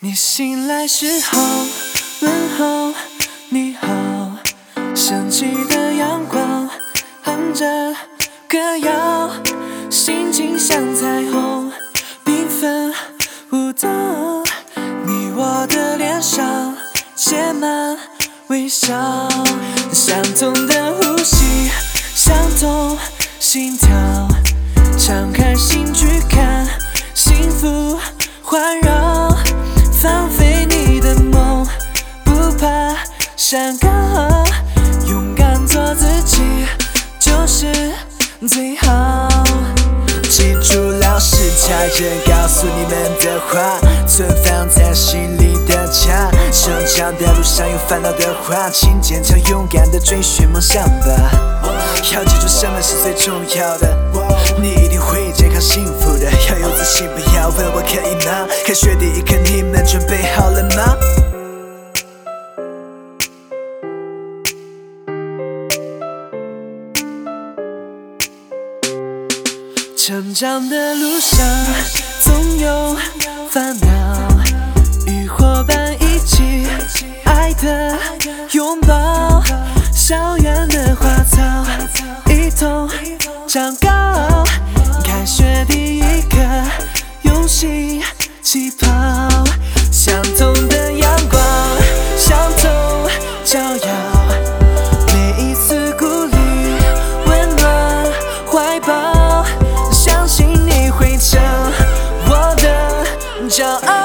你醒来时候问候你好，升起的阳光哼着歌谣，心情像彩虹缤纷舞蹈，你我的脸上写满微笑，相同的呼吸，相同心跳，敞开心去看，幸福环绕，放飞你的梦，不怕山高，勇敢做自己就是最好。记住老师大人告诉你们的话，存放在心里的家，成长的路上有烦恼的话，请坚强勇敢地追寻梦想吧。要记住什么是最重要的，你一定会健康幸福的。要有自信，不要问我可以吗？开学第一课，你们准备好了吗？成长的路上总有烦恼，与伙伴一起爱的拥抱，校园的花草一同长高，开学第一课用心起跑，相同的阳光，相同照耀，每一次鼓励温暖怀抱，相信你会成我的骄傲。